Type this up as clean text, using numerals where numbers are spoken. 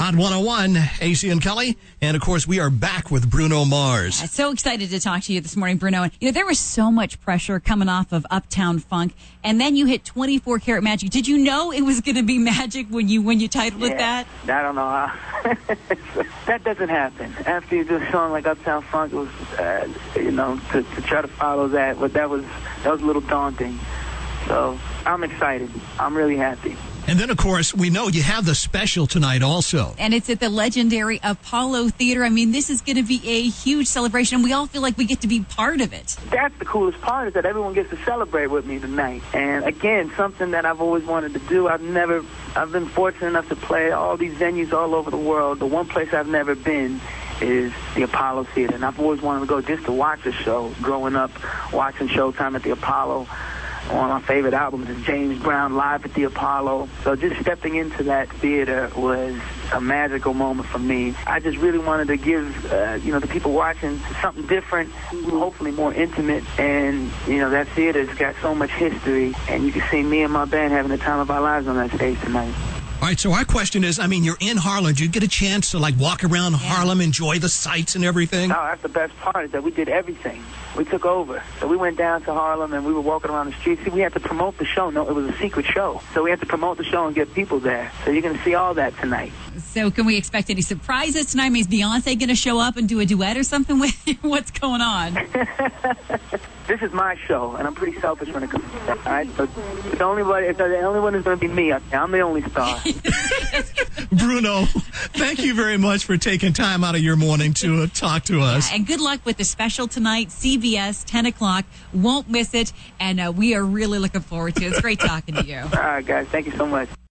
Hot 101, AC and Kelly. And, of course, we are back with Bruno Mars. So excited to talk to you this morning, Bruno. And, there was so much pressure coming off of Uptown Funk, and then you hit 24 Karat Magic. Did you know it was going to be magic when you titled it that? I don't know how. That doesn't happen. After you do a song like Uptown Funk, it was, to try to follow that, but that was a little daunting. So I'm excited. I'm really happy. And then, of course, we know you have the special tonight also. And it's at the legendary Apollo Theater. I mean, this is going to be a huge celebration, and we all feel like we get to be part of it. That's the coolest part, is that everyone gets to celebrate with me tonight. And, again, something that I've always wanted to do. I've been fortunate enough to play all these venues all over the world. The one place I've never been is the Apollo Theater. And I've always wanted to go just to watch a show. Growing up, watching Showtime at the Apollo. One of my favorite albums is James Brown Live at the Apollo. So just stepping into that theater was a magical moment for me. I just really wanted to give, the people watching something different, hopefully more intimate. And, that theater's got so much history. And you can see me and my band having the time of our lives on that stage tonight. All right, so our question is, you're in Harlem. Did you get a chance to, walk around Harlem, enjoy the sights and everything? No, that's the best part, is that we did everything. We took over. So we went down to Harlem, and we were walking around the streets. See, we had to promote the show. No, it was a secret show. So we had to promote the show and get people there. So you're going to see all that tonight. So can we expect any surprises tonight? Is Beyonce going to show up and do a duet or something with you? What's going on? This is my show, and I'm pretty selfish when it comes to that, all right? So the only one is going to be me. I'm the only star. Bruno, thank you very much for taking time out of your morning to talk to us. And good luck with the special tonight, CBS, 10 o'clock. Won't miss it, and we are really looking forward to it. It's great talking to you. All right, guys. Thank you so much.